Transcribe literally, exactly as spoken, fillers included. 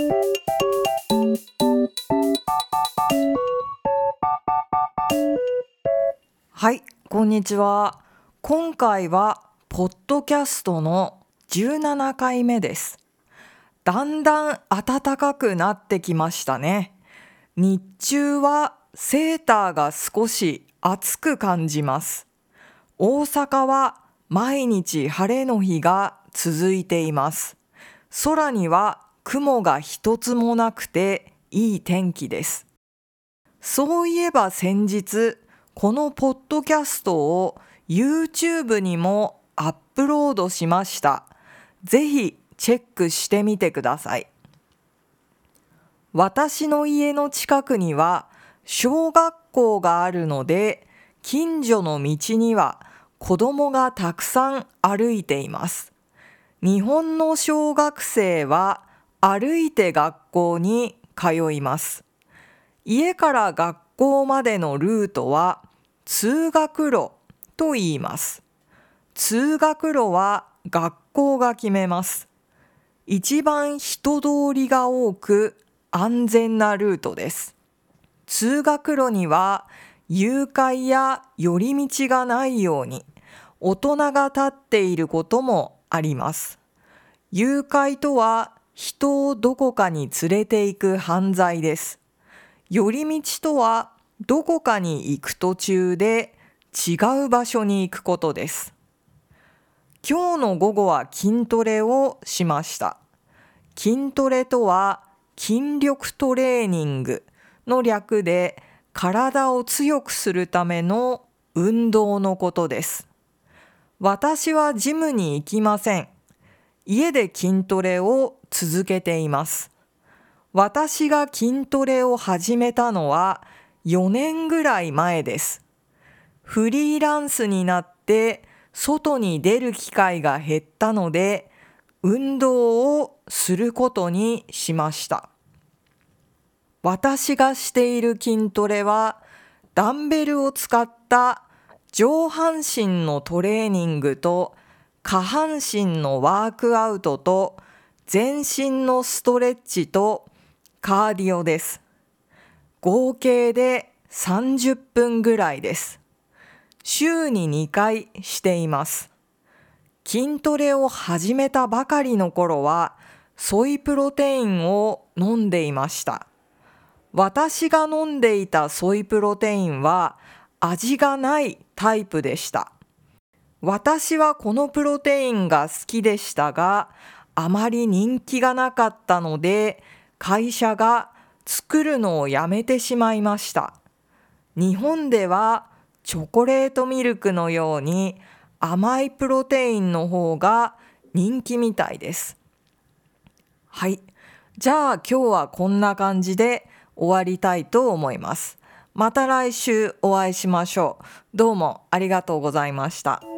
はい、こんにちは。今回はポッドキャストのじゅうななかいめです。だんだん暖かくなってきましたね。日中はセーターが少し暑く感じます。大阪は毎日晴れの日が続いています。空には雲が一つもなくていい天気です。そういえば先日、このポッドキャストを YouTube にもアップロードしました。ぜひチェックしてみてください。私の家の近くには小学校があるので、近所の道には子供がたくさん歩いています。日本の小学生は歩いて学校に通います。家から学校までのルートは通学路と言います。通学路は学校が決めます。一番人通りが多く安全なルートです。通学路には誘拐や寄り道がないように大人が立っていることもあります。誘拐とは人をどこかに連れて行く犯罪です。寄り道とはどこかに行く途中で違う場所に行くことです。今日の午後は筋トレをしました。筋トレとは筋力トレーニングの略で体を強くするための運動のことです。私はジムに行きません。家で筋トレを続けています。私が筋トレを始めたのはよねんぐらい前です。フリーランスになって外に出る機会が減ったので、運動をすることにしました。私がしている筋トレは、ダンベルを使った上半身のトレーニングと下半身のワークアウトと全身のストレッチとカーディオです。合計でさんじゅっぷんぐらいです。週ににかいしています。筋トレを始めたばかりの頃はソイプロテインを飲んでいました。私が飲んでいたソイプロテインは味がないタイプでした。私はこのプロテインが好きでしたが、あまり人気がなかったので、会社が作るのをやめてしまいました。日本ではチョコレートミルクのように甘いプロテインの方が人気みたいです。はい。じゃあ今日はこんな感じで終わりたいと思います。また来週お会いしましょう。どうもありがとうございました。